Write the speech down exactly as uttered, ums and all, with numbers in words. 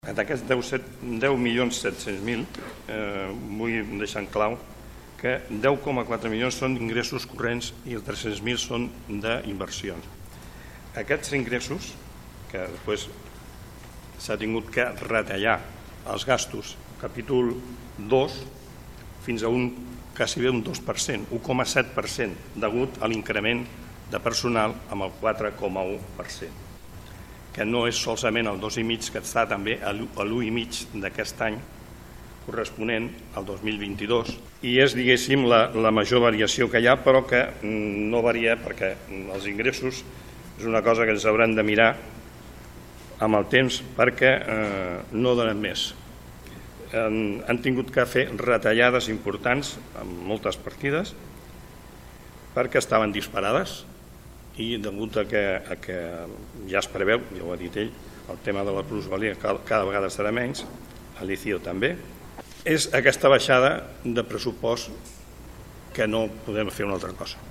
D'aquests deu milions set-cents mil eh, vull deixar en clau que deu coma quatre milions són ingressos corrents i els tres-cents mil són d'inversions. Aquests ingressos, que després s'ha tingut que retallar els gastos, capítol dos, fins a un quasi bé un dos per cent, un coma set per cent, degut a l'increment de personal amb el quatre coma u per cent, que no és solament el dos coma cinc, que està també a l'u coma cinc d'aquest any, corresponent al dos mil vint-i-dos, i és, diguéssim, la, la major variació que hi ha, però que no varia perquè els ingressos és una cosa que ens hauran de mirar amb el temps perquè eh, no donen més. Han, han tingut que fer retallades importants en moltes partides perquè estaven disparades i degut a que, a que ja es preveu, ja ho ha dit ell, el tema de la plusvalia cada, cada vegada serà menys, a l'I C I O també, és aquesta baixada de pressupost que no podem fer una altra cosa.